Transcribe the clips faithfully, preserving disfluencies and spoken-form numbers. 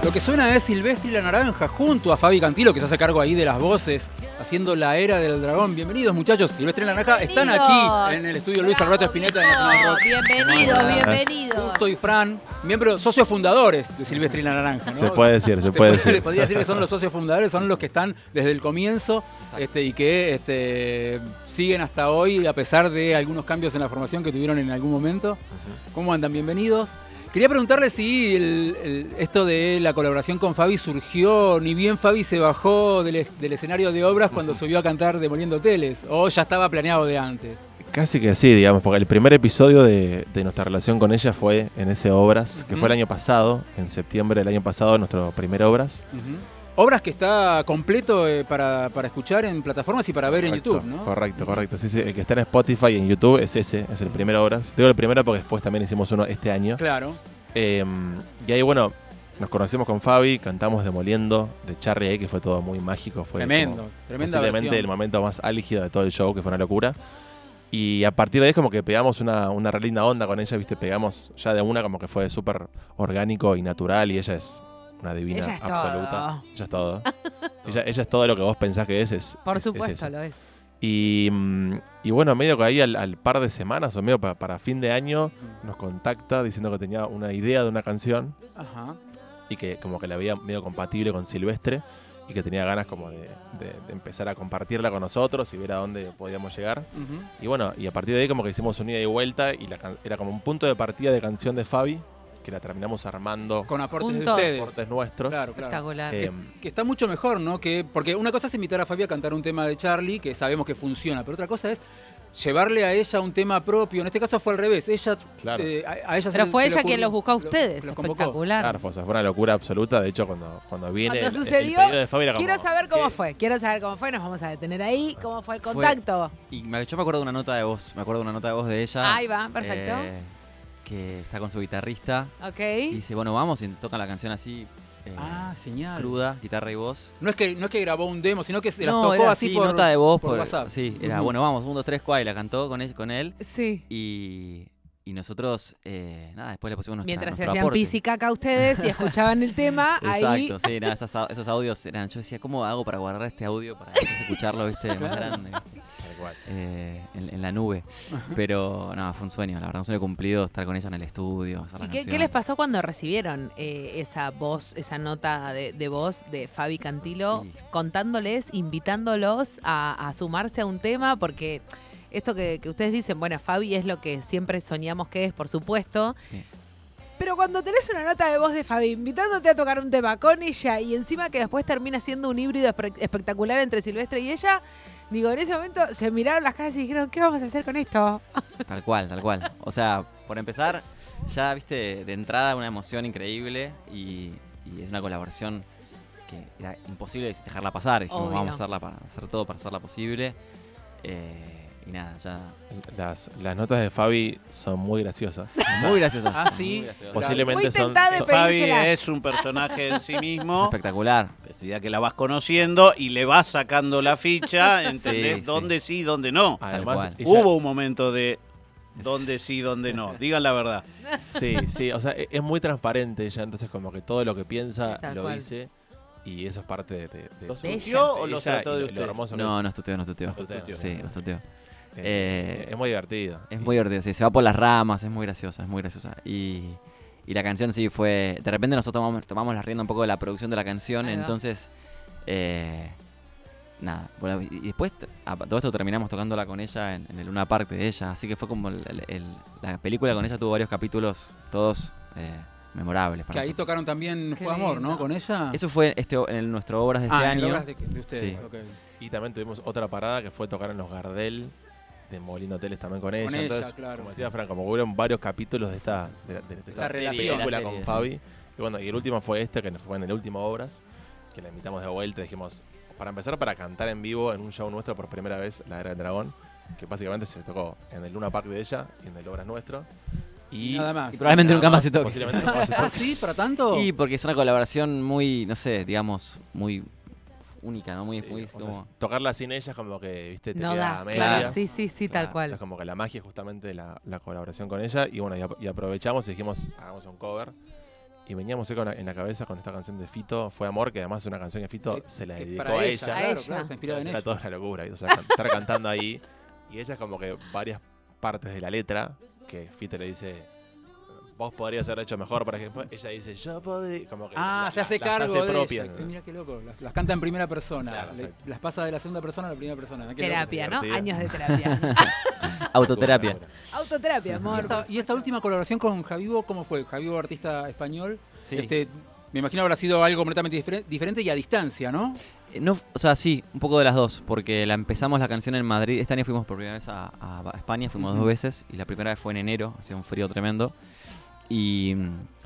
Lo que suena es Silvestre y la Naranja junto a Fabi Cantilo, que se hace cargo ahí de las voces, haciendo la era del dragón. Bienvenidos, muchachos. Silvestre y la Naranja están aquí en el estudio Luis Alberto Spinetta de Nacional Rock. Bienvenidos, bienvenidos. Justo y Fran, miembros, socios fundadores de Silvestre y la Naranja, ¿no? Se puede decir, se, se puede decir. decir. Podría decir que son los socios fundadores, son los que están desde el comienzo este, y que este, siguen hasta hoy a pesar de algunos cambios en la formación que tuvieron en algún momento. Uh-huh. ¿Cómo andan? Bienvenidos. Quería preguntarle si el, el, esto de la colaboración con Fabi surgió, ni bien Fabi se bajó del, del escenario de obras cuando subió a cantar Demoliendo Hoteles, o ya estaba planeado de antes. Casi que sí, digamos, porque el primer episodio de, de nuestra relación con ella fue en ese Obras, uh-huh. que fue el año pasado, en septiembre del año pasado, nuestro primer Obras. Uh-huh. Obras que está completo eh, para, para escuchar en plataformas y para ver correcto, en YouTube, ¿no? Correcto, correcto. Sí, sí, el que está en Spotify y en YouTube es ese, es el primer Obras. Digo el primero porque después también hicimos uno este año. Claro. Eh, y ahí, bueno, nos conocimos con Fabi, cantamos Demoliendo de Charry ahí, que fue todo muy mágico. Fue tremendo, tremenda posiblemente versión. El momento más álgido de todo el show, que fue una locura. Y a partir de ahí como que pegamos una, una re linda onda con ella, ¿viste? Pegamos ya de una como que fue súper orgánico y natural y ella es una divina ella es absoluta. Todo. Ella es todo. ella, ella es todo lo que vos pensás que es. es Por es, supuesto es lo es. Y, y bueno, medio que ahí al, al par de semanas o medio para, para fin de año nos contacta diciendo que tenía una idea de una canción. Ajá. Y que como que la veía medio compatible con Silvestre y que tenía ganas como de, de, de empezar a compartirla con nosotros y ver a dónde podíamos llegar. Uh-huh. Y bueno, y a partir de ahí como que hicimos un ida y vuelta y la, era como un punto de partida de canción de Fabi, que la terminamos armando con aportes juntos. de ustedes. Aportes nuestros. Claro, claro. Espectacular. Eh, que, que está mucho mejor, ¿no? Que, porque una cosa es invitar a Fabi a cantar un tema de Charly, que sabemos que funciona, pero otra cosa es llevarle a ella un tema propio. En este caso fue al revés. Ella, claro. eh, a, a ella Pero se, fue se ella le quien los buscó a ustedes. Lo, espectacular. Claro, fue, fue una locura absoluta. De hecho, cuando, cuando viene cuando el, sucedió, el pedido de Fabi era como, quiero saber cómo ¿qué? fue. Quiero saber cómo fue. Nos vamos a detener ahí. ¿Cómo fue el contacto? Fue, y me, yo me acuerdo de una nota de voz. Me acuerdo de una nota de voz de ella. Ahí va, perfecto. Eh, que está con su guitarrista. Ok. Y dice, bueno, vamos. Y tocan la canción así. Eh, ah, genial. Cruda, guitarra y voz. No es que no es que grabó un demo, sino que se las no, tocó era así sí, por nota de voz por, por WhatsApp. Sí, era uh-huh. bueno, vamos, un, dos, tres, cuá, y la cantó con él, con él. Sí. Y, y nosotros, eh, nada, después le pusimos nuestra, Mientras se nuestro hacían aporte. pis y caca ustedes y escuchaban el tema, ahí... Exacto, sí, nada, esos, esos audios eran, yo decía, ¿cómo hago para guardar este audio para después escucharlo, viste, más grande, ¿viste? Eh, en, en la nube. Pero no, fue un sueño, la verdad, un sueño cumplido estar con ella en el estudio. Hacer la ¿Y qué, canción. qué les pasó cuando recibieron eh, esa voz, esa nota de, de voz de Fabi Cantilo, Sí. contándoles, invitándolos a, a sumarse a un tema? Porque esto que, que ustedes dicen, bueno, Fabi es lo que siempre soñamos que es, por supuesto. Sí. Pero cuando tenés una nota de voz de Fabi invitándote a tocar un tema con ella y encima que después termina siendo un híbrido espe- espectacular entre Silvestre y ella, digo, en ese momento se miraron las caras y dijeron, ¿qué vamos a hacer con esto? Tal cual, tal cual. O sea, por empezar, ya viste, de entrada una emoción increíble y, y es una colaboración que era imposible dejarla pasar. Dijimos, Obvio. vamos a hacerla para hacer todo para hacerla posible. Eh, y nada, ya. Las, las notas de Fabi son muy graciosas. Muy graciosas. Ah, sí. Muy graciosas. Posiblemente Voy a son, intentar de son- pedir- Fabi pedírselas. es un personaje en sí Es mismo. espectacular. A medida que la vas conociendo y le vas sacando la ficha, entendés Sí, dónde sí, dónde no. Además, cual. ella- Hubo un momento de dónde sí, dónde no. Digan la verdad. Sí, sí, o sea, e- es muy transparente ella, entonces como que todo lo que piensa Tal lo cual. dice y eso es parte de, de, de ¿Los su- Bella. tuteó o los ella trató y de lo- usted? lo hermoso que No, es. no estuteó, no estuteó. Los tuteó. Sí, los tuteó. Eh, Eh, es muy divertido. Es Y- muy divertido, sí, se va por las ramas, es muy graciosa, es muy graciosa. Y, y la canción sí fue... De repente nosotros tomamos, tomamos la rienda un poco de la producción de la canción, Ahí va. entonces... Eh, nada, bueno, y y después a todo esto terminamos tocándola con ella en, en el Luna Park de ella, así que fue como el- el- el- la película con ella tuvo varios capítulos, todos eh, memorables Que para ahí nosotros. tocaron también Qué Fue Amor, ¿no? lindo. Con ella. Eso fue este, en el- nuestro Obras de este ah, en año. obras de, de ustedes. Sí. ok. Y también tuvimos otra parada que fue tocar en los Gardel de Molino Hoteles también con ella. ella, Entonces, claro. como decía Fran, como hubieron varios capítulos de esta, de, de- de esta Esta relación. película La con serie, Fabi. Y bueno, y el último fue este, que fue en el último Obras, que la invitamos de vuelta. Dijimos, para empezar, para cantar en vivo en un show nuestro por primera vez, La Era del Dragón, que básicamente se tocó en el Luna Park de ella y en el Obras nuestro. Y Nada más. Y probablemente nada nunca más se toque. Posiblemente nunca más se ¿Ah, toque. sí? ¿Para tanto? Y porque es una colaboración muy, no sé, digamos, muy única, ¿no? Muy, Sí, muy o sea, como... tocarla sin ella como que, viste, te No queda da, a medias. claro, sí, sí, sí, tal Claro, cual. entonces como que la magia es justamente la, la colaboración con ella. Y bueno, y, ap- y aprovechamos y dijimos, hagamos un cover. Y veníamos con, en la cabeza con esta canción de Fito, Fue Amor, que además es una canción que Fito Eh, se la que dedicó para a ella, ella. claro, A ella. claro, está inspirada en Era ella. toda una locura, o sea, can- estar cantando ahí. Y ella es como que varias partes de la letra, que Fito le dice, vos podrías haber hecho mejor para que después ella dice, yo podría, como que Ah, la- se hace las cargo hace de propias. ella. Mira qué loco. Las, las canta en primera persona. Claro, Le- exacto. las pasa de la segunda persona a la primera persona. Qué loco. Terapia, ¿no? divertida. Años de terapia. Autoterapia. Autoterapia, Y amor. esta, y esta última colaboración con Javivo, ¿cómo fue? Javivo, artista español. Sí. Este, me imagino habrá sido algo completamente difer- diferente y a distancia, ¿no? Eh, No, o sea, sí, un poco de las dos, porque la empezamos la canción en Madrid. Este año fuimos por primera vez a, a España, fuimos Ujú. dos veces, y la primera vez fue en enero, hacía un frío tremendo. Y,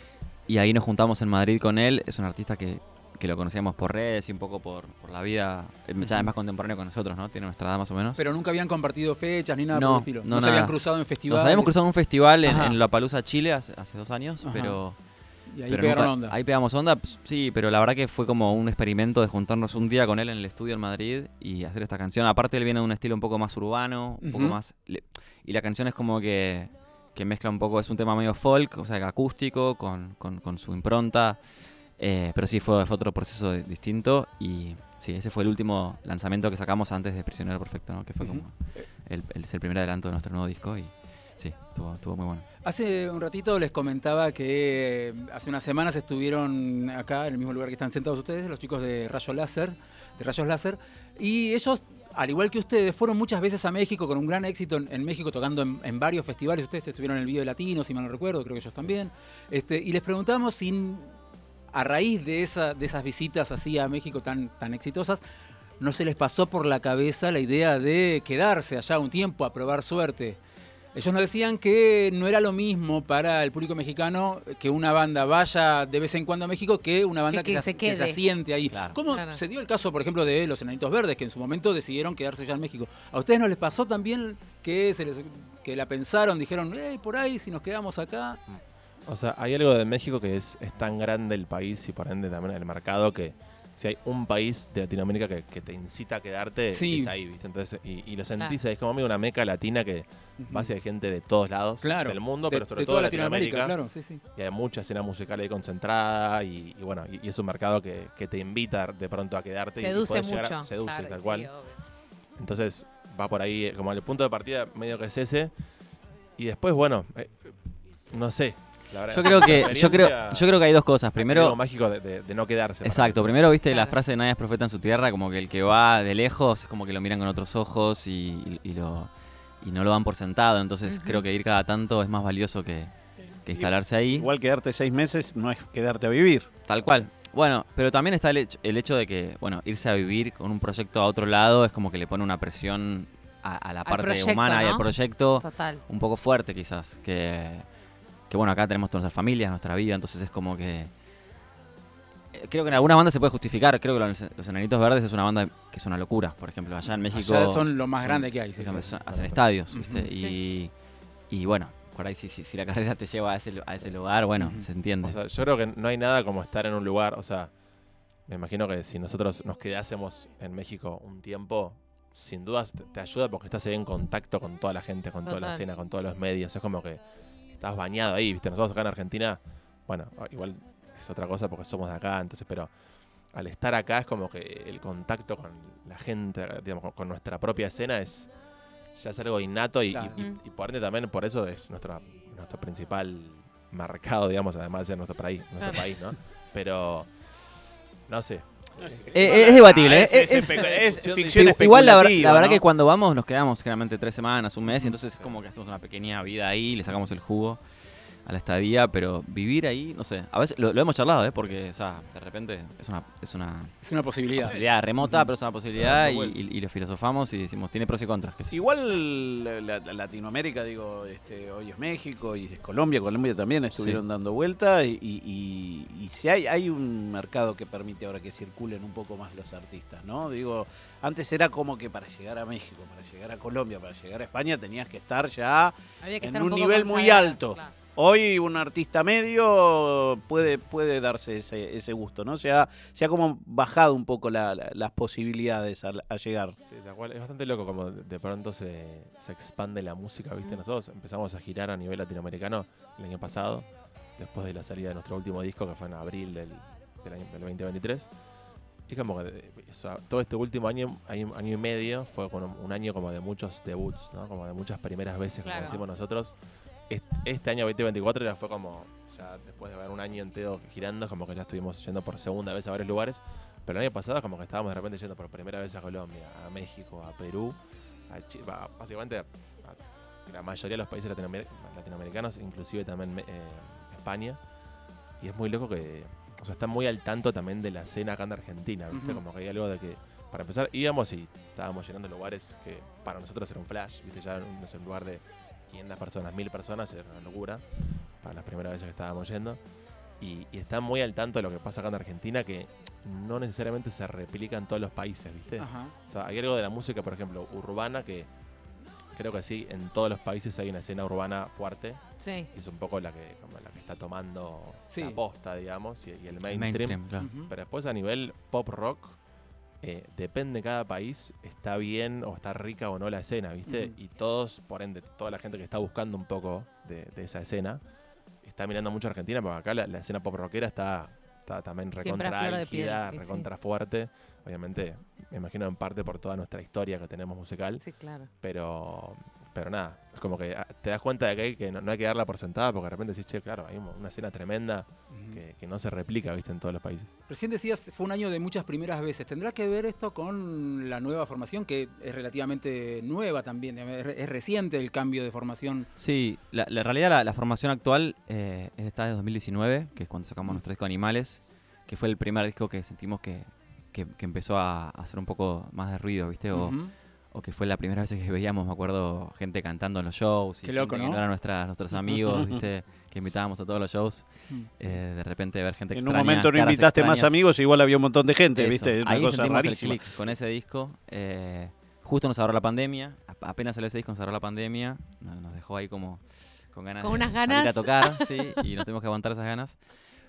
y ahí nos juntamos en Madrid con él. Es un artista que, que lo conocíamos por redes y un poco por, por la vida. Eh, Ya es más contemporáneo con nosotros, ¿no? Tiene nuestra edad más o menos. Pero nunca habían compartido fechas ni nada No, por el estilo. no, se nada. habían cruzado en festivales. Nos habíamos cruzado en un festival en, Ajá. en Lollapalooza, Chile, hace, hace dos años, Ajá. pero... Y ahí pero pegaron nunca- onda. Ahí pegamos onda, pues, sí, pero la verdad que fue como un experimento de juntarnos un día con él en el estudio en Madrid y hacer esta canción. Aparte él viene de un estilo un poco más urbano, un poco Ujú. más... le- Y la canción es como que, que mezcla un poco, es un tema medio folk, o sea, acústico, con, con, con su impronta. Eh, pero sí, fue, fue otro proceso de- distinto y sí, ese fue el último lanzamiento que sacamos antes de Prisionero Perfecto, ¿no? Que fue Ujú. como el, el, es el primer adelanto de nuestro nuevo disco y sí, estuvo, estuvo muy bueno. Hace un ratito les comentaba que eh, hace unas semanas estuvieron acá, en el mismo lugar que están sentados ustedes, los chicos de Rayo Láser, de Rayos Láser, y ellos, al igual que ustedes, fueron muchas veces a México con un gran éxito en, en México, tocando en, en varios festivales. Ustedes estuvieron en el Video Latino, si mal no recuerdo, creo que ellos también. Este, y les preguntamos si a raíz de, esa, de esas visitas así a México tan, tan exitosas, no se les pasó por la cabeza la idea de quedarse allá un tiempo a probar suerte. Ellos nos decían que no era lo mismo para el público mexicano que una banda vaya de vez en cuando a México que una banda Que- que, que se, se que se quede. asiente ahí. Claro. ¿Cómo Claro. se dio el caso, por ejemplo, de los Enanitos Verdes, que en su momento decidieron quedarse ya en México? ¿A ustedes no les pasó también que, se les, que la pensaron, dijeron, eh, por ahí, si nos quedamos acá? O sea, hay algo de México que es, es tan grande el país y por ende también el mercado que si hay un país de Latinoamérica que, que te incita a quedarte, Sí. es ahí, ¿viste? Entonces, y, y lo Claro. sentís, es como amigo una meca latina que va hacia gente de todos lados Claro, del mundo, de, pero sobre de todo toda de Latinoamérica, Latinoamérica. claro, sí, sí. Y hay mucha escena musical ahí concentrada y, y bueno, y, y es un mercado que, que te invita de pronto a quedarte. y Seduce podés llegar a- mucho. seduce, Claro, tal sí, cual. obvio. Entonces va por ahí, eh, como el punto de partida medio que es ese. Y después, bueno, eh, no sé. La verdad, Yo creo que, yo creo, experiencia- yo creo que hay dos cosas. algo Primero, mágico de, de- de no quedarse. para exacto, mí. primero viste la Claro. frase de nadie es profeta en su tierra, como que el que va de lejos es como que lo miran con otros ojos y, y- y lo, y no lo dan por sentado. Entonces Ujú. creo que ir cada tanto es más valioso que, que instalarse ahí. Igual quedarte seis meses no es quedarte a vivir. Tal cual. Bueno, pero también está el hecho, el hecho de que, bueno, irse a vivir con un proyecto a otro lado es como que le pone una presión a, a la Al parte proyecto, humana y ¿no? al proyecto Total. un poco fuerte quizás. Que, que bueno, acá tenemos todas nuestras familias, nuestra vida, entonces es como que... eh, Creo que en algunas bandas se puede justificar. Creo que los, los Enanitos Verdes es una banda que es una locura. Por ejemplo, allá en México... Allá son lo más son- grande que hay. sí, Dígame, sí. son- hacen estadios, ¿viste? Ujú. y, y bueno, por ahí si, si, si la carrera te lleva a ese, lu- a ese lugar, bueno, Ujú. se entiende. O sea, yo creo que no hay nada como estar en un lugar, o sea, me imagino que si nosotros nos quedásemos en México un tiempo, sin dudas te, te ayuda porque estás ahí en contacto con toda la gente, con toda la Total. escena, con todos los medios. Es como que estás bañado ahí, ¿viste? Nosotros acá en Argentina, bueno, igual es otra cosa porque somos de acá, entonces, pero al estar acá es como que el contacto con la gente, digamos, con, con nuestra propia escena es ya es algo innato y, Claro. y- y- y por ende también por eso es nuestra, nuestro principal mercado, digamos, además de ser nuestro país, nuestro Claro. país, ¿no? Pero no sé. Eh, eh, es debatible, Ah, ¿eh? es, Es- es espe- es Ficción ficción digital. Igual la, ver- la especulativa, verdad ¿no? que cuando vamos nos quedamos generalmente tres semanas, un mes, y entonces es como que hacemos una pequeña vida ahí, le sacamos el jugo a la estadía, pero vivir ahí, no sé, a veces lo, lo hemos charlado, ¿eh? Porque, o sea, de repente es una, es una Es una posibilidad. posibilidad remota, pero es una posibilidad Dando y, vuelta. y- y lo filosofamos y decimos, tiene pros y contras. qué sé yo. Igual la- la- Latinoamérica, digo, este, hoy es México y es Colombia, Colombia también estuvieron Sí. dando vuelta y, y- y- y si hay, hay un mercado que permite ahora que circulen un poco más los artistas, ¿no? Digo, antes era como que para llegar a México, para llegar a Colombia, para llegar a España tenías que estar ya Había que en estar un poco nivel muy consagrado, alto. claro. Hoy un artista medio puede, puede darse ese, ese gusto, ¿no? Se ha, se ha como bajado un poco la- la- las posibilidades a, a llegar. Sí, tal cual. Es bastante loco como de de pronto se, se expande la música, ¿viste? Nosotros empezamos a girar a nivel latinoamericano el año pasado después de la salida de nuestro último disco, que fue en abril del, del año del veinte veintitrés. Y como que o sea, todo este último año, año, año y medio, fue como un año como de muchos debuts, ¿no? Como de muchas primeras veces, como Claro. decimos nosotros. Este año veinte veinticuatro ya fue como, ya después de haber un año entero girando, como que ya estuvimos yendo por segunda vez a varios lugares. Pero el año pasado como que estábamos de repente yendo por primera vez a Colombia, a México, a Perú, a Chile, básicamente a, a la mayoría de los países latinoamer latinoamericanos, inclusive también eh, España. Y es muy loco que, o sea, están muy al tanto también de la escena acá en Argentina, ¿viste? Uh-huh. Como que hay algo de que, para empezar, íbamos y estábamos llenando lugares que para nosotros era un flash, ¿viste? Ya no es un lugar de quinientas personas, mil personas, era una locura para las primeras veces que estábamos yendo. Y, y están muy al tanto de lo que pasa acá en Argentina, que no necesariamente se replica en todos los países, ¿viste? Ajá. O sea, hay algo de la música, por ejemplo, urbana, que creo que sí, en todos los países hay una escena urbana fuerte. Sí. Y es un poco la que, como la que está tomando sí. la posta, digamos, y, y el mainstream. mainstream claro. Uh-huh. Pero después a nivel pop rock, eh, depende de cada país, está bien o está rica o no la escena, ¿viste? Uh-huh. Y todos, por ende, toda la gente que está buscando un poco de, de esa escena, está mirando mucho a Argentina, porque acá la, la escena pop rockera está, está también recontra álgida, recontra sí. fuerte. Obviamente, me imagino en parte por toda nuestra historia que tenemos musical. Sí, claro. Pero, pero nada, es como que te das cuenta de que, hay, que no, no hay que darla por sentada, porque de repente decís, che, claro, hay una escena tremenda uh-huh. que, que no se replica, ¿viste? En todos los países. Recién decías, fue un año de muchas primeras veces. ¿Tendrá que ver esto con la nueva formación, que es relativamente nueva también? Es reciente el cambio de formación. Sí, la, la realidad la, la formación actual eh, es esta de dos mil diecinueve, que es cuando sacamos uh-huh. nuestro disco Animales, que fue el primer disco que sentimos que, que, que empezó a, a hacer un poco más de ruido, ¿viste? O, uh-huh. o que fue la primera vez que veíamos, me acuerdo, gente cantando en los shows. Y Qué loco, gente ¿no? Que no eran nuestras, nuestros amigos, ¿viste? Que invitábamos a todos los shows. Eh, de repente ver gente en extraña. En un momento no invitaste extrañas. más amigos, igual había un montón de gente, Eso. ¿viste? Una Ahí cosa sentimos rarísima. el click con ese disco. Eh, justo nos agarró la pandemia. A- apenas salió ese disco, nos agarró la pandemia. Nos, nos dejó ahí como con ganas con de unas salir ganas. a tocar. Sí, y nos tuvimos que aguantar esas ganas.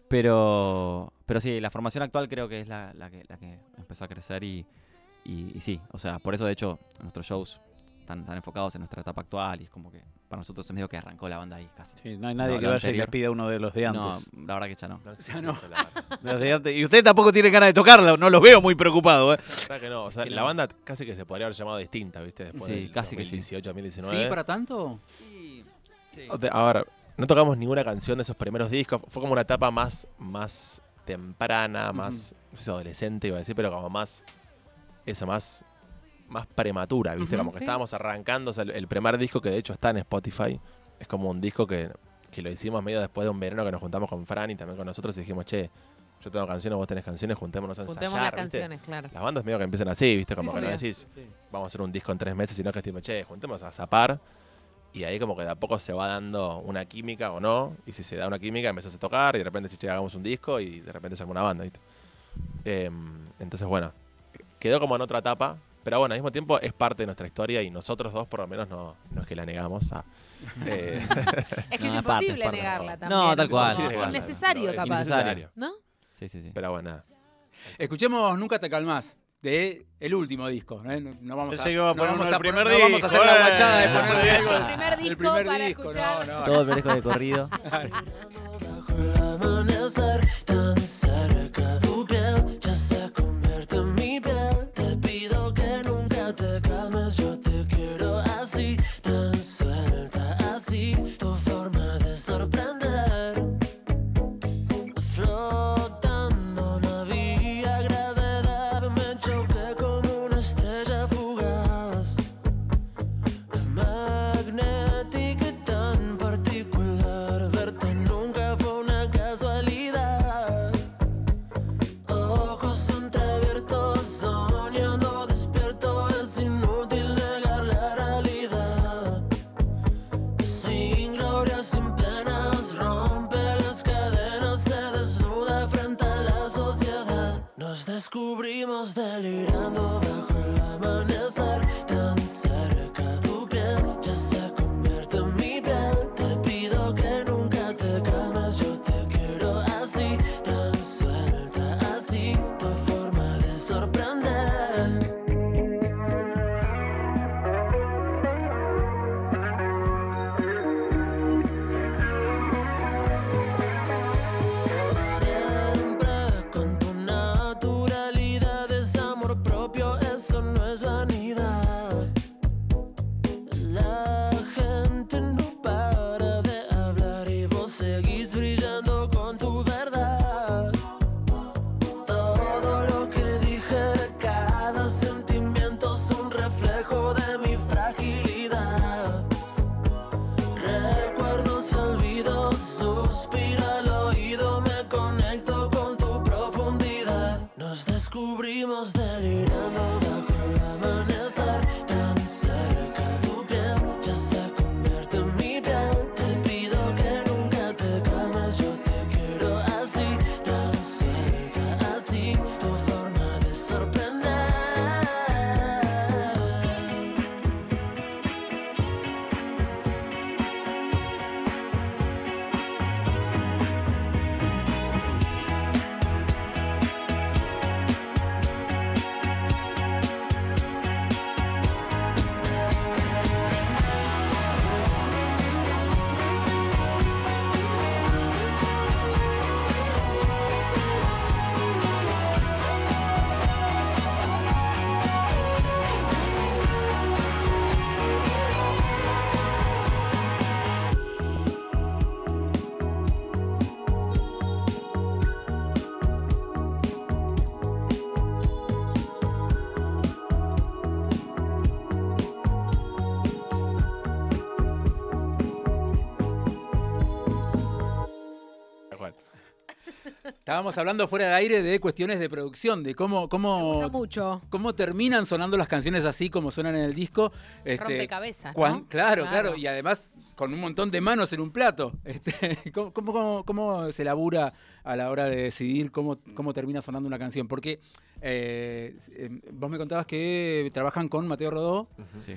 Pero, pero sí, la formación actual creo que es la, la, que, la que empezó a crecer y, y, y sí, o sea, por eso de hecho nuestros shows están, están enfocados en nuestra etapa actual y es como que para nosotros es medio que arrancó la banda ahí casi. Sí, no hay nadie No, que lo vaya y anterior. le pida uno de los de antes. No, la verdad que ya no. No existe Ya no. eso, la verdad. Los de antes. Y usted tampoco tiene ganas de tocarla, no los veo muy preocupados, ¿eh? La verdad que no, o sea, Que la no. banda casi que se podría haber llamado distinta, ¿viste? Después Sí, del casi que sí. dos mil dieciocho, dos mil diecinueve. ¿Sí, para tanto? Sí, sí. O te- A ver, no tocamos ninguna canción de esos primeros discos. Fue como una etapa más, más temprana, más no sé si adolescente, iba a decir, pero como más, eso, más, más prematura, ¿viste? Ujú, como que sí. estábamos arrancando, o sea, el, el primer disco que de hecho está en Spotify, es como un disco que, que lo hicimos medio después de un verano que nos juntamos con Fran y también con nosotros y dijimos, che, yo tengo canciones, vos tenés canciones, juntémonos a ensayar, Juntemos las ¿viste? canciones, claro. Las bandas medio que empiezan así, ¿viste? Como Sí, que sí, no sí. decís, vamos a hacer un disco en tres meses, sino que decimos, che, juntémonos a zapar. Y ahí como que de a poco se va dando una química o no. Y si se da una química, empezás a tocar y de repente si che, hagamos un disco y de repente se arma una banda, ¿viste? Eh, entonces, bueno, quedó como en otra etapa. Pero bueno, al mismo tiempo es parte de nuestra historia y nosotros dos por lo menos no, no es que la negamos. Ah, eh, Es que es No, aparte, imposible aparte, negarla no. también. No, tal es cual, como tal cual. innecesario, No, es capaz. innecesario. ¿No? Sí, sí, sí. pero bueno, nada. Escuchemos Nunca te calmás, de el último disco. ¿no? No, no vamos a, Pensé que iba a no poner vamos uno a, del primer no vamos a hacer disco, la eh. guachada de El ponerle algo El primer del disco primer para disco. escuchar. No, no. Todo el disco de corrido. Bajo el amanecer, tan cerca, tu piel ya se convierte en mi piel. Te pido que nunca te calmes, yo te quiero así, tan suelta así, tu forma de sorprender. Flotando no había gravedad, me choqué con una estrella fugaz. Magnética y tan particular, verte nunca fue una casualidad. Ojos entreabiertos, soñando despierto, es inútil negar la realidad. Sin gloria, sin penas, rompe las cadenas, se desnuda frente a la sociedad. Nos descubrimos delirando bajo el amanecer, tan cerca, tu piel ya se convierte en mi piel. Te pido que nunca te calmes, yo te quiero así, tan suelta así, tu forma de sorprender. cuando suspira al oído me conecto con tu profundidad. Nos descubrimos delirando bajo el amanecer, tan cerca tu piel ya se convierte en mi piel. Te pido que nunca te calmes, yo te quiero así, tan cerca así, tu forma de sorprender. Estábamos hablando fuera de aire de cuestiones de producción, de cómo, Me cómo, gusta mucho. cómo terminan sonando las canciones así como suenan en el disco. Este, Rompecabezas, cuan- ¿no? claro, Claro. claro, y además con un montón de manos en un plato. Este, ¿cómo, cómo, cómo- cómo se labura a la hora de decidir cómo, cómo termina sonando una canción? Porque eh, eh, vos me contabas que trabajan con Mateo Rodó, Sí.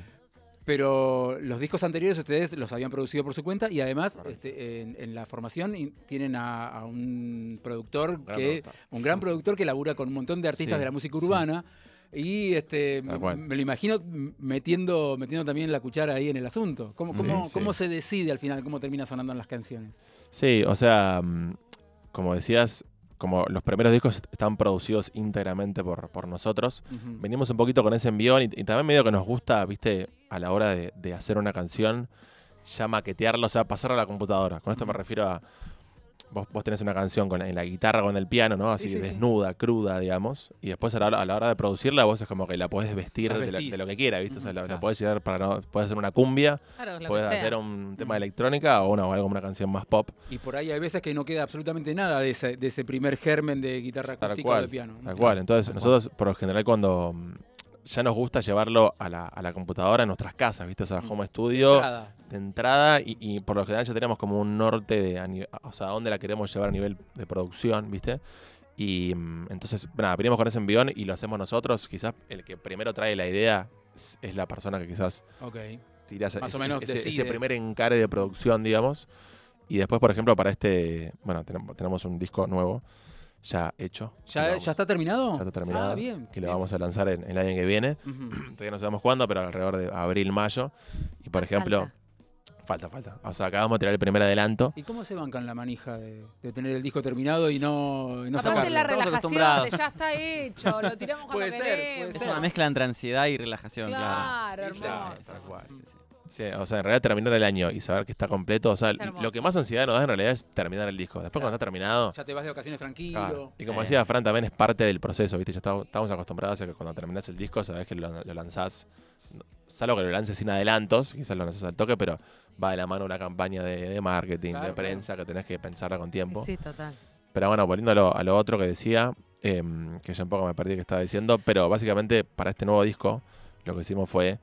pero los discos anteriores ustedes los habían producido por su cuenta y además Correcto. este, en, en la formación in- tienen a, a un productor, Gran que productor. un gran productor que labura con un montón de artistas Sí, de la música sí. urbana y este Tal cual. me, me lo imagino m- metiendo metiendo también la cuchara ahí en el asunto. ¿Cómo, Sí, cómo, sí. cómo se decide al final cómo termina sonando en las canciones? Sí, o sea, mm, como decías, como los primeros discos están producidos íntegramente por, por nosotros, Ujú. venimos un poquito con ese envión y, y también medio que nos gusta, viste, a la hora de, de hacer una canción, ya maquetearla, o sea, pasarla a la computadora. Con esto me Ujú. refiero a, vos, vos tenés una canción con la, en la guitarra, con el piano, ¿no? Así Sí, sí, sí. desnuda, cruda, digamos, y después a la, hora, a la hora de producirla vos es como que la podés vestir La de, lo- vestís. de lo que quieras, ¿viste? O sea, Ujú, la, la claro. podés llevar para, no, podés hacer una cumbia, Claro, lo podés que sea. hacer un tema de Mm. electrónica o, una, o algo como una canción más pop. Y por ahí hay veces que no queda absolutamente nada de ese, de ese primer germen de guitarra Tal acústica cual, o de piano. Tal cual. Entonces, Tal nosotros, por lo general, cuando mm, ya nos gusta llevarlo a la, a la computadora en nuestras casas, ¿viste? O sea, Mm. home De studio, entrada. de entrada, y, y por lo general ya tenemos como un norte de, a ni- o sea, a dónde la queremos llevar a nivel de producción, ¿viste? Y mm, entonces, nada, venimos con ese envión y lo hacemos nosotros. Quizás el que primero trae la idea es, es la persona que quizás Ok. tira ese, Más o ese- menos ese- ese decide. primer encare de producción, digamos. Y después, por ejemplo, para este, bueno, tenemos, tenemos un disco nuevo ya hecho. que lo ¿Ya, vamos- ¿Ya está terminado? ya está terminado. Ah, bien. Que lo bien. vamos a lanzar en, en el año que viene. Ujú. Todavía no sabemos cuándo, pero alrededor de abril, mayo. Y por ejemplo, falta, falta. O sea, acabamos de tirar el primer adelanto. ¿Y cómo se bancan la manija de, de tener el disco terminado y no, y no Capaz sacarlo? es la Estamos relajación acostumbrados. de ya está hecho, lo tiramos cuando Puede ser, puede queremos. Es ser. una mezcla entre ansiedad y relajación, claro. Claro, Claro, hermoso. tal cual. Sí, sí, sí. Sí, o sea, en realidad terminar el año y saber que está completo. O sea, Es hermoso. lo que más ansiedad nos da en realidad es terminar el disco. Después, cuando está terminado. Ya te vas de vacaciones tranquilo. Claro. Y como Sí. decía Fran, también es parte del proceso, ¿viste? Ya estamos, estamos acostumbrados a que cuando terminás el disco, sabés que lo, lo lanzás, salvo que lo lances sin adelantos, quizás lo lanzás al toque, pero va de la mano una campaña de, de marketing, Claro, de prensa, que tenés que pensarla con tiempo. Sí, total. Pero bueno, volviendo a lo, a lo otro que decía, em, que ya un poco me perdí que estaba diciendo, pero básicamente para este nuevo disco, lo que hicimos fue,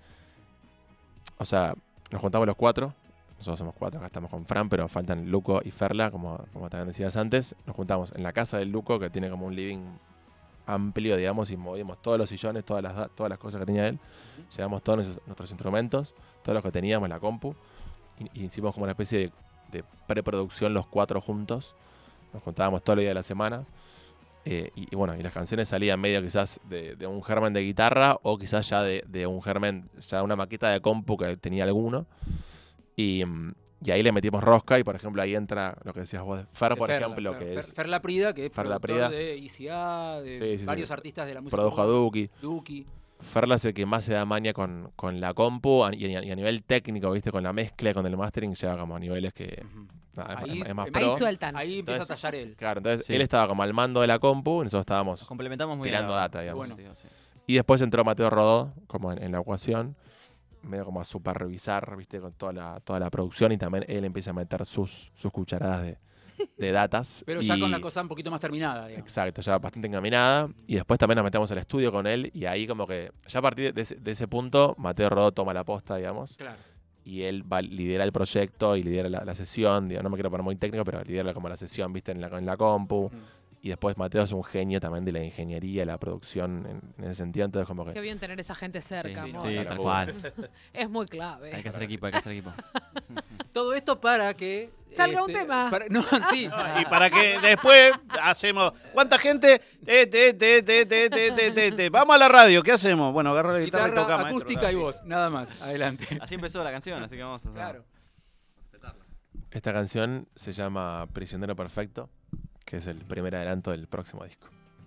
o sea, nos juntamos los cuatro. Nosotros somos cuatro, acá estamos con Fran, pero faltan Luco y Ferla, como, como también decías antes. Nos juntamos en la casa del Luco, que tiene como un living amplio, digamos, y movimos todos los sillones, todas las, da- todas las cosas que tenía él. Llevamos todos nuestros, nuestros instrumentos, todos los que teníamos, la compu, y, y hicimos como una especie de, de preproducción los cuatro juntos. Nos juntábamos todos los días de la semana. Eh, y, y bueno, y las canciones salían medio quizás de, de un germen de guitarra o quizás ya de, de un germen, ya una maqueta de compu que tenía alguno. Y, mm, y ahí le metimos rosca y por ejemplo ahí entra lo que decías vos de Fer, por Ferla, ejemplo, claro. que Fer, es Fer Laprida, que es Fer productor Laprida. de I C A, de Sí, sí, sí. varios artistas de la música. produjo a urbana. Duki. Duki. Ferla es el que más se da maña con, con la compu a- y a, y a nivel técnico, ¿viste? Con la mezcla, con el mastering, llega como a niveles que Ujú. nada, es, Ahí, es más em- pro. Ahí sueltan. Ahí empieza Entonces- a tallar él. Claro, entonces Sí. él estaba como al mando de la compu y nosotros estábamos... Nos complementamos muy Tirando bien. data, digamos. Bueno. Digo, sí. Y después entró Mateo Rodó, como en, en la ecuación. medio como a supervisar, viste, con toda la, toda la producción y también él empieza a meter sus, sus cucharadas de, de datas. Pero ya y- con la cosa un poquito más terminada, digamos. Exacto, ya bastante encaminada. Y después también nos metemos al estudio con él y ahí como que ya a partir de ese, de ese punto Mateo Rodó toma la posta, digamos. Claro. Y él va, lidera el proyecto y lidera la, la sesión. Digo, no me quiero poner muy técnico, pero lidera como la sesión, viste, en la, en la compu. Mm. Y después Mateo es un genio también de la ingeniería, la producción en, en ese sentido. Entonces como que... Qué bien tener esa gente cerca, Sí, amor. sí, la tal puta. cual. Es muy clave. Hay que hacer equipo, hay que hacer equipo. Todo esto para que... Salga un tema. para- no, sí. Y para que después hacemos. ¿Cuánta gente? Te, te, te, te, te, te, te, te, te. Vamos a la radio, ¿qué hacemos? Bueno, agarra la guitarra, Guitarra, y toca, maestro, acústica y dale. voz, nada más. Adelante. Así empezó la canción, así que vamos a hacer. Claro. Esta canción se llama Prisionero Perfecto, que es el primer adelanto del próximo disco.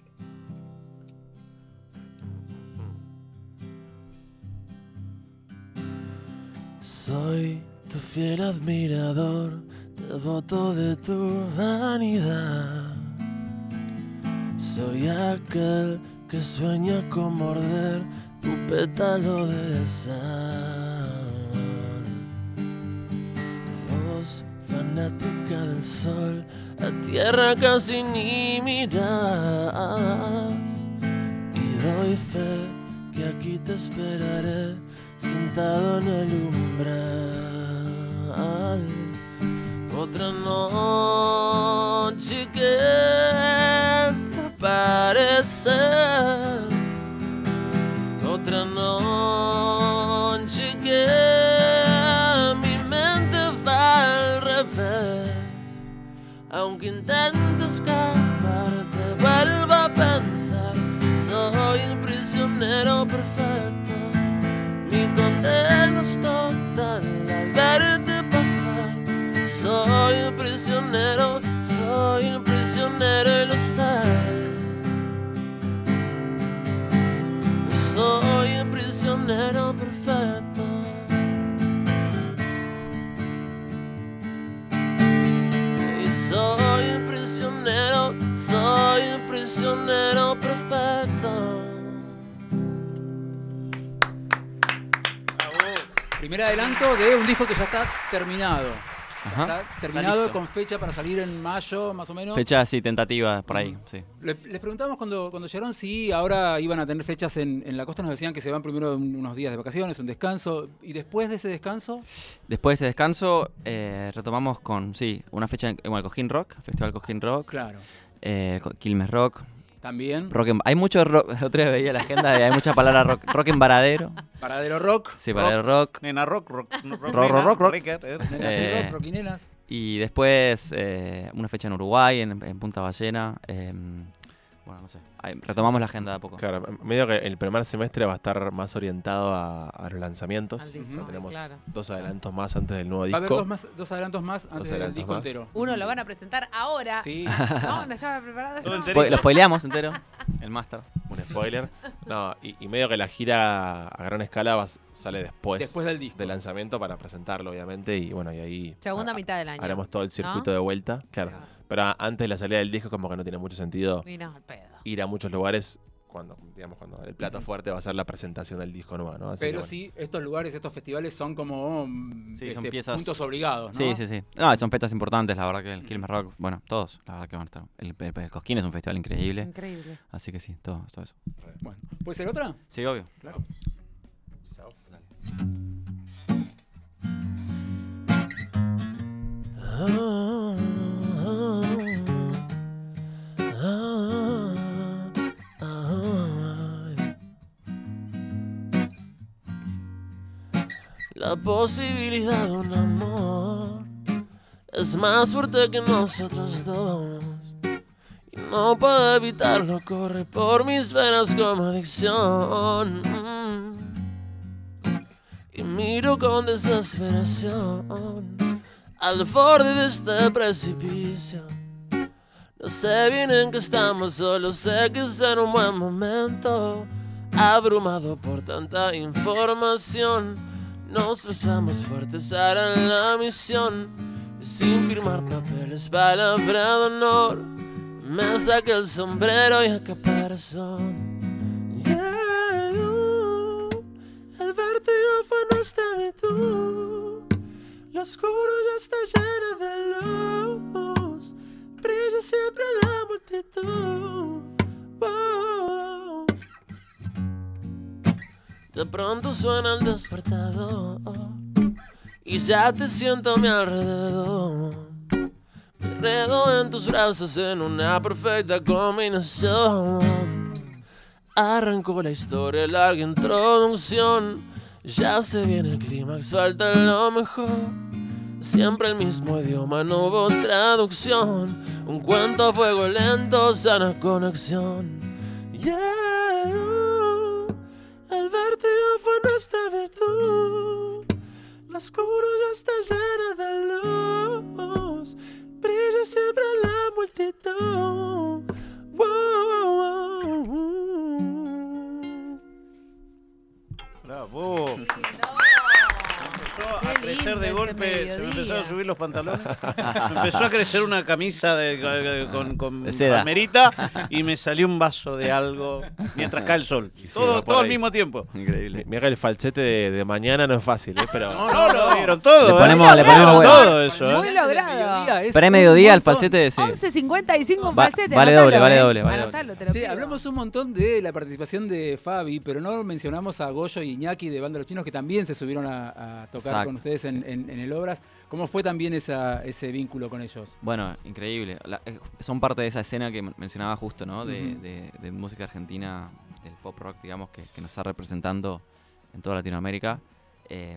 Soy tu fiel admirador, devoto de tu vanidad. Soy aquel que sueña con morder tu pétalo de sal. Vos, fanática del sol, a tierra casi ni mirás. Y doy fe que aquí te esperaré sentado en el umbral. Otra noche que te apareces, otra noche que mi mente va al revés. Aunque intente escaparte, vuelvo a pensar, soy un prisionero perfecto. Mi condena es total al verte pasar. Soy un prisionero, soy un prisionero y lo sé. Soy un prisionero perfecto. Y soy un prisionero, soy un prisionero perfecto. Primer adelanto de un disco que ya está terminado. Ajá. Está terminado listo. con fecha para salir en mayo, más o menos. Fecha así tentativa por ahí, sí. Le- les preguntamos cuando, cuando llegaron si ahora iban a tener fechas en, en la costa. Nos decían que se van primero un- unos días de vacaciones, un descanso. Y después de ese descanso, Después de ese descanso, eh, retomamos con, sí, una fecha en, en el Cosquín Rock, Festival Cosquín Rock, claro, eh, Co- Quilmes Rock, también. rock en- hay mucho rock, el otro día veía la agenda y hay muchas palabras rock, rock en Varadero, Paradero Rock. sí, Varadero Rock, Nena rock, rock, rock, Rock, nena, rock, rock, rock. Ricker, eh. Nenas y Eh, Rock, Rockinenas. y después eh, una fecha en Uruguay, en, en Punta Ballena, eh, bueno, no sé, ahí retomamos la agenda de a poco. Claro, medio que el primer semestre va a estar más orientado a, a los lanzamientos. Al Ya disco, tenemos claro. dos adelantos más antes del nuevo Va a haber disco. dos, más, dos adelantos más antes del adelantos disco más. entero. Uno lo van a presentar ahora. Sí. No, no estaba preparada. Todo en no. serio. Spo- Lo spoileamos entero, el máster. Un spoiler. No, y, y medio que la gira a gran escala va- sale después, Después del disco. del lanzamiento para presentarlo, obviamente. Y bueno, y ahí Segunda ha- mitad del año. haremos todo el circuito ¿No? de vuelta. Claro. Claro. Pero a- antes de la salida del disco, como que no tiene mucho sentido Y no, al pedo. ir a muchos lugares cuando, digamos, cuando el plato fuerte va a ser la presentación del disco nuevo, ¿no? Así que, Pero bueno. sí, estos lugares, estos festivales son como mm, Sí, son este, piezas- puntos obligados, ¿no? Sí, sí, sí. No, son fechas importantes, la verdad que el Quilmes Rock, bueno, todos, la verdad que van a estar. El, el- el Cosquín es un festival increíble, Increíble. así que sí, todo, todo eso. Bueno, ¿puede ser otra? Sí, obvio. Claro. Ah, ah, ah. La posibilidad de un amor es más fuerte que nosotros dos y no puedo evitarlo, corre por mis venas como adicción. Y miro con desesperación al borde de este precipicio. No sé bien en qué estamos, solo sé que es en un buen momento. Abrumado por tanta información, nos besamos fuertes, hará la misión. Y sin firmar papeles, palabra de honor, me saqué el sombrero y el caparazón. Yeah, uh, el vértigo fue nuestra virtud. Lo oscuro ya está lleno de luz. Brilla siempre la multitud. Oh. De pronto suena el despertador y ya te siento a mi alrededor. Me enredo en tus brazos en una perfecta combinación. Arrancó la historia, larga introducción. Ya se viene el clímax, falta lo mejor. Siempre el mismo idioma, no hubo traducción. Un cuento a fuego lento, sana conexión. Yeah, el vértigo fue nuestra virtud. Lo oscuro ya está lleno de luz. Brilla siempre la multitud. Wow, wow, wow. Bravo. Qué lindo. Empezó a Qué crecer lindo de ese golpe, se me mediodía. empezaron a subir los pantalones. Me empezó a crecer una camisa de, con, con De seda. palmerita y me salió un vaso de algo mientras cae el sol. Sí, Todo, va por todo al ahí. mismo tiempo. Increíble. Mira que el falsete de, de mañana no es fácil, ¿eh? Pero No, lo vieron todo. Le ¿eh? ponemos- le Vieron ponemos bueno. todo eso. Muy ¿eh? logrado. Pre-mediodía el falsete de sí. once cincuenta y cinco un Va- falsete. vale anotalo, doble, vale eh. doble, vale Anotalo, te lo Che, pido. hablamos un montón de la participación de Fabi, pero no mencionamos a Goyo y Iñaki de Banda Los Chinos, que también se subieron a, a tocar Exacto, con ustedes en, en- en el Obras. ¿Cómo fue también esa, ese vínculo con ellos? Bueno, increíble. La- eh, son parte de esa escena que men- mencionaba justo, ¿no? De, Ujú. de- de música argentina, del pop rock, digamos, que, que nos está representando en toda Latinoamérica. Eh,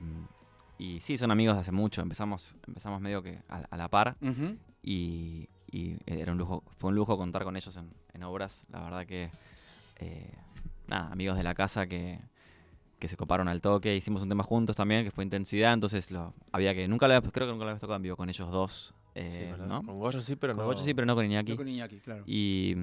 y sí, son amigos de hace mucho. Empezamos, empezamos medio que a, a la par. Ujú. Y, y era un lujo, fue un lujo contar con ellos en, en Obras. La verdad que, eh, nada, amigos de la casa que, que se coparon al toque. Hicimos un tema juntos también, que fue Intensidad. Entonces lo, había que, nunca le, creo que nunca lo habías tocado en vivo con ellos dos. eh, sí, ¿verdad? ¿no? Con Goyo sí, pero Con no. Goyo sí, pero no con Iñaki. No con Iñaki, claro. Y,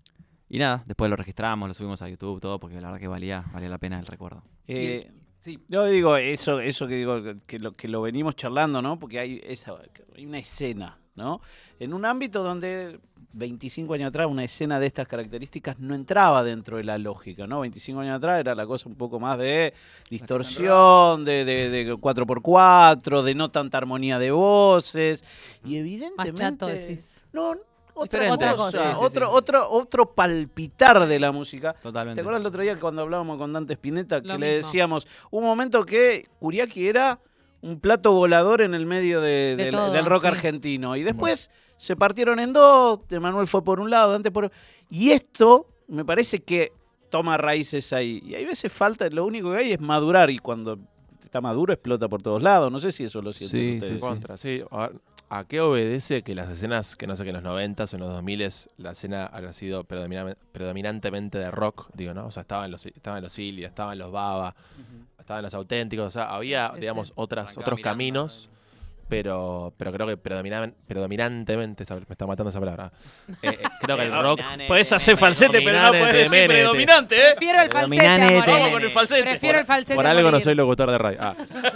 y nada, después lo registramos, lo subimos a YouTube, todo, porque la verdad que valía, valía la pena el recuerdo. Eh, Sí. Yo digo eso, eso que digo que lo que lo venimos charlando, ¿no? Porque hay esa, hay una escena, ¿no? En un ámbito donde veinticinco años atrás una escena de estas características no entraba dentro de la lógica, ¿no? veinticinco años atrás era la cosa un poco más de distorsión, de, de, de cuatro por cuatro, de no tanta armonía de voces y Más evidentemente chato decís. no otra Diferente. Otra cosa, cosa. Sí, sí, otro, sí. otro, otro palpitar de la música. Totalmente. ¿Te acuerdas el otro día que cuando hablábamos con Dante Spinetta que Lo le mismo. decíamos un momento que Kuriaki era un plato volador en el medio de- De del, todo, del rock sí. argentino y después se partieron en dos, Emanuel fue por un lado, Dante por y esto me parece que toma raíces ahí y hay veces falta, lo único que hay es madurar y cuando está maduro explota por todos lados, no sé si eso lo sienten Sí, ustedes. sí, sí. Contra, sí. A, ver, ¿a qué obedece que las escenas, que no sé, que en los noventas o en los dos miles la escena haya sido predomina- predominantemente de rock, digo, ¿no? O sea, estaban los, estaban los Ilia, estaban los Baba, estaban los auténticos, o sea, había, Sí, digamos, sí. otras, Arrancaba otros Miranda caminos, pero, pero creo que predominaban- predominantemente, esa- me está matando esa palabra. Eh, eh, creo que el rock... Podés hacer falsete, pero no Dominante, podés decir menete. predominante, ¿eh? Prefiero el falsete, Dominanete. amor. Vamos con el falsete. Prefiero el falsete. Por algo no morir. soy locutor de radio. Ah.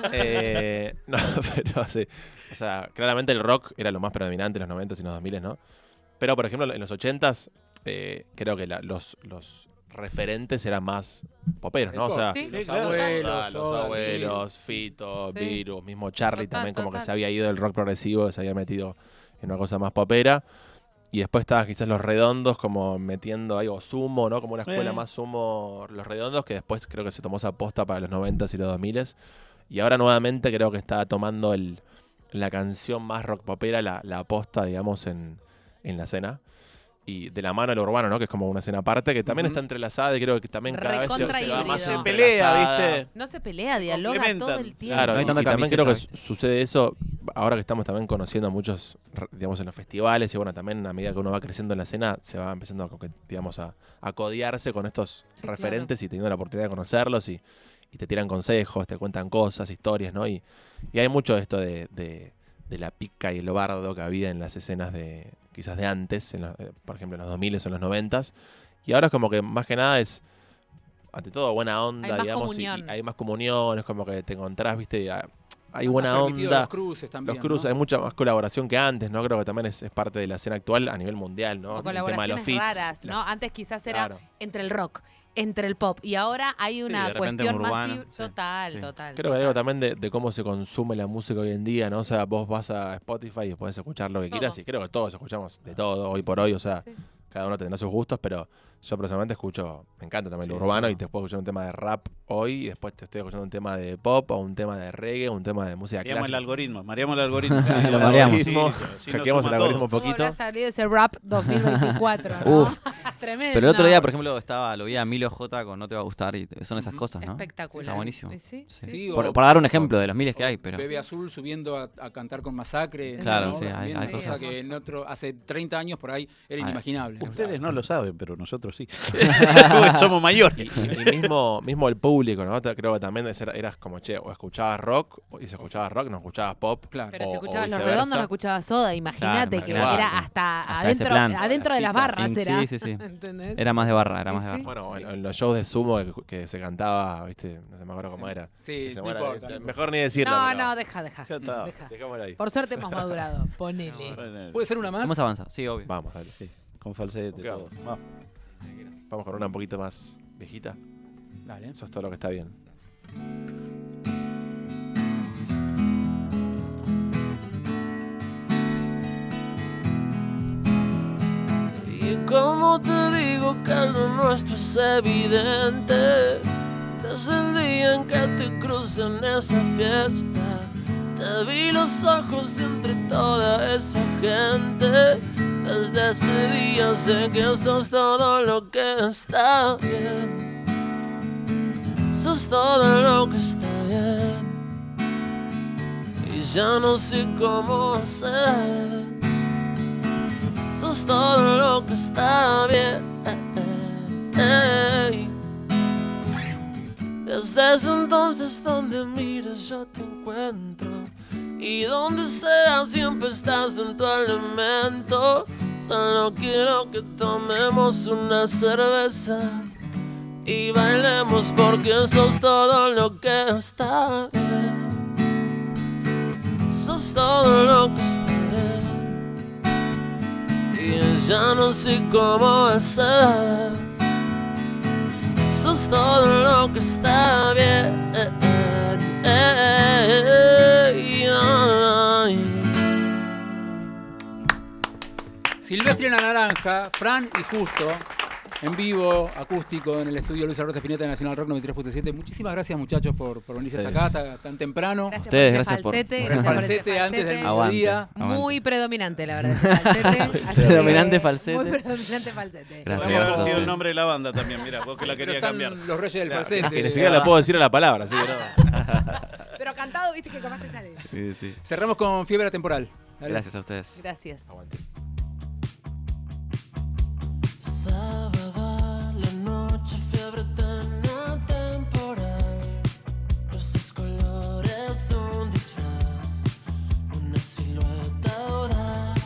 Eh, no, pero sí. O sea, claramente el rock era lo más predominante en los noventas y en los dos miles, ¿no? Pero, por ejemplo, en los ochentas, eh, creo que la- los, los referentes eran más poperos, ¿no? O sea, Sí, los claro. abuelos, Total, los Soda, abuelos, Luis. Fito, Sí. Virus, mismo Charlie Total, también, como que total. se había ido del rock progresivo, se había metido en una cosa más popera. Y después estaban quizás los redondos, como metiendo algo sumo, ¿no? Como una escuela Eh. más sumo, los redondos, que después creo que se tomó esa posta para los noventas y los dos miles. Y ahora nuevamente creo que está tomando el, la canción más rock popera, la, la aposta, digamos, en, en la escena. Y de la mano del urbano, ¿no? Que es como una escena aparte, que también Ujú. está entrelazada y creo que también cada vez se, Recontra se va más híbrido. Se pelea, entrelazada. ¿viste? No se pelea, dialoga Complementan. todo el tiempo. Claro, No hay y, tanta y también creo que camiseta, su- sucede eso ahora que estamos también conociendo a muchos, re- digamos, en los festivales y bueno, también a medida que uno va creciendo en la escena, se va empezando a, coque- digamos, a, a codearse con estos Sí, referentes y teniendo la oportunidad de conocerlos y, y te tiran consejos, te cuentan cosas, historias, ¿no? Y, y hay mucho de esto de, de, de la pica y el bardo que había en las escenas de quizás de antes, en los- eh, por ejemplo en los dos mil o en los noventas, y ahora es como que más que nada es ante todo buena onda, Hay más digamos, y- comunión. y hay más comunión, es como que te encontrás, viste, a- hay Más buena permitido onda. Los cruces también. Los cruces, ¿no? hay mucha más colaboración que antes, ¿no? Creo que también es, es parte de la escena actual a nivel mundial, ¿no? O El tema de los colaboraciones feats, raras, la- ¿no? Antes quizás era Claro. entre el rock, entre el pop. Y ahora hay Sí, una de repente cuestión urbano, masiva. sí. Total, Sí. total. Creo que hay total. algo también de, de cómo se consume la música hoy en día, ¿no? O sea, vos vas a Spotify y puedes escuchar lo que Todo. quieras y creo que todos escuchamos de todo hoy por hoy, o sea, Sí. cada uno tendrá sus gustos, pero yo personalmente escucho, me encanta también lo Sí, urbano no. y te puedo escuchar un tema de rap hoy y después te estoy escuchando un tema de pop o un tema de reggae o un tema de música Mareamos el clásica. algoritmo, mareamos el algoritmo. Lo mareamos. Sí, sí, sí, nos Hackeamos suma el algoritmo un todo. ¿Cómo poquito. habrá salido ese rap dos mil veinticuatro, ¿no? Uf. Tremendo. Pero el otro día, por ejemplo, estaba, lo vi a Milo J con No Te Va a Gustar y son esas Ujú. cosas, ¿no? Espectacular. Está buenísimo. Sí, sí, Sí. sí, Sí, sí. o- Por, por dar un ejemplo de los miles que hay, pero... Bebe Azul subiendo a, a cantar con Masacre. Claro, ¿no? sí, hay- También hay cosa cosas. que en otro, hace treinta años por ahí era Hay- inimaginable. ¿no? Ustedes no lo saben, pero nosotros sí. Porque somos Y, mayores. y- y mismo, mismo el público, ¿no? Te- Creo que también era- eras como, che, o escuchabas rock, y si escuchabas rock, no escuchabas pop. Claro. Pero o- si o escuchabas Los viceversa. Redondos, no escuchabas Soda. Imagínate Claro, que imagínate. era hasta, Hasta adentro, ese plan. adentro de las barras. Sí, Era. sí, sí. ¿Entendés? Era más de barra, era Sí, más de sí. barra. Bueno, en, Sí. en los shows de Sumo que, que se cantaba, ¿viste? No sé, me acuerdo cómo era. Sí, Que se no muera, importa, ¿viste? no importa. Mejor ni decirlo. No, pero no, deja, deja. Ya está. deja. dejémoslo ahí. Por suerte hemos madurado. Ponele. Bueno, ¿Puede ser una más? Vamos a avanzar, sí, obvio. Vamos, dale. sí, con falsete, Ok. todo. Va. Vamos con una un poquito más viejita. Dale. Eso es todo lo que está bien. Y como te digo que lo nuestro es evidente, desde el día en que te crucé en esa fiesta, te vi los ojos entre toda esa gente. Desde ese día sé que esto es todo lo que está bien. Eso es todo lo que está bien. Y ya no sé cómo hacer. Eso es todo lo que está bien. Desde ese entonces donde miras yo te encuentro, y donde sea siempre estás en tu elemento. Solo quiero que tomemos una cerveza y bailemos porque eso es todo lo que está bien. Eso es todo lo que está bien. Y ya no sé cómo hacer. Eso es todo lo que está bien. Silvestre en la Naranja, Fran y Justo, en vivo, acústico, en el estudio Luis Arrote Spinetta de Nacional Rock noventa y tres punto siete. Muchísimas gracias, muchos, por, por venirse hasta acá tan, tan temprano. Gracias Ustedes, por ese gracias por- falsete. Por el gracias por ese falsete antes del falsete. mediodía. Aguante. Muy predominante, la verdad, ese falsete. Así que- Predominante falsete. Muy predominante falsete. Gracias. Podría haber Gracias. sido el nombre de la banda también, mira, vos que la Pero querías están cambiar. los reyes del Claro, falsete. que ni siquiera la puedo decir a la palabra, así que no. Pero cantado, viste que capaz te sale. Sí, sí. Cerramos con Fiebre Temporal. Gracias a ustedes. Gracias. Aguante. Sábado a la noche, fiebre tan atemporal. Rosas, colores, un disfraz, una silueta audaz.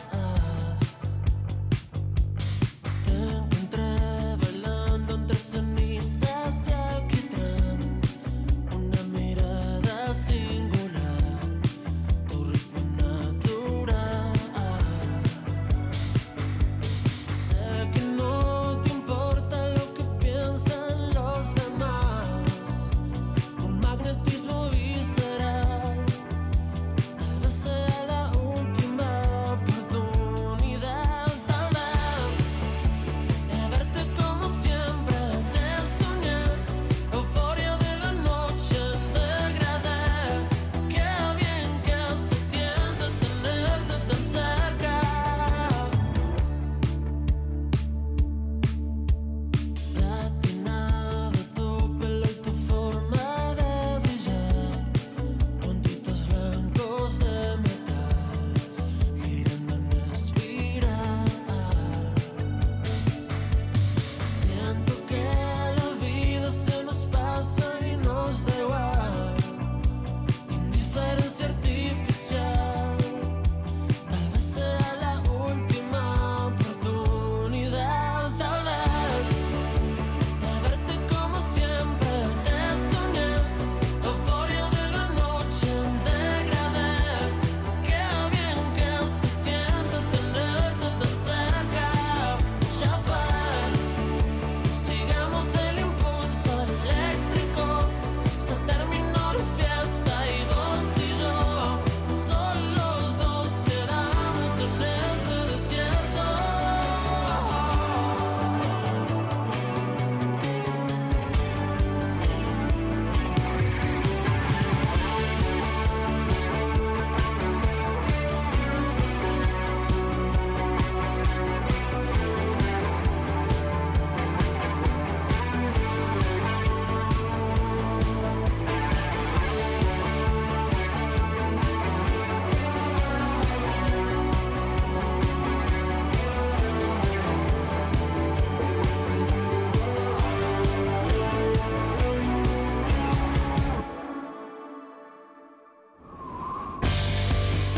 Te encontré bailando entre cenizas y alquitrán. Una mirada singular, tu ritmo natural.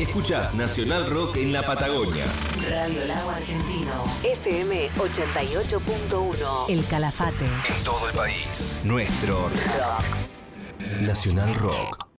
Escuchás Nacional Rock en la Patagonia. Radio Lago Argentino. F M ochenta y ocho punto uno. El Calafate. En todo el país. Nuestro rock. Nacional Rock.